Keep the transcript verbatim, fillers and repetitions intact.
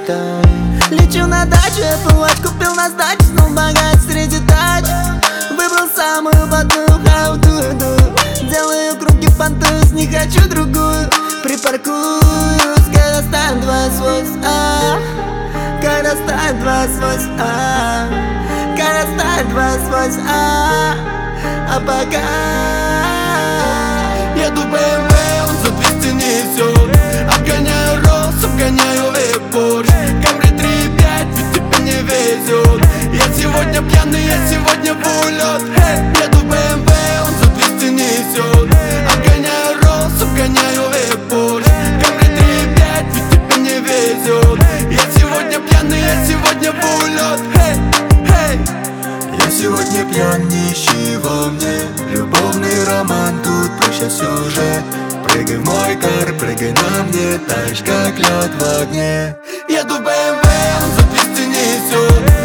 считай. Лечу на дачу, Apple Watch купил на сдачу, снова богат среди тач. Выбрал самую блатную хауду, делаю круги понтуюсь, не хочу другую. Припаркуюсь, когда станет двадцать восемь, а когда станет двадцать восемь, а когда станет двадцать восемь, а а пока еду бэ эм вэ, он за двести несет. Обгоняю Rolls, обгоняю Porsche. Камри три пять, ведь тебе не везет. Я сегодня пьяный, я сегодня в улет. Hey! Еду бэ эм вэ, он за двести несет. Обгоняю Rolls, обгоняю Porsche. Камри три пять, ведь тебе не везет. Я сегодня пьяный, я сегодня в улет. Hey! Hey! Я сегодня пьян, не ищи во мне любовный роман, тут проще сюжет. Прыгай в мой кар, прыгай на мне, таешь как лед в огне. Еду бэ эм вэ, он за двести несет.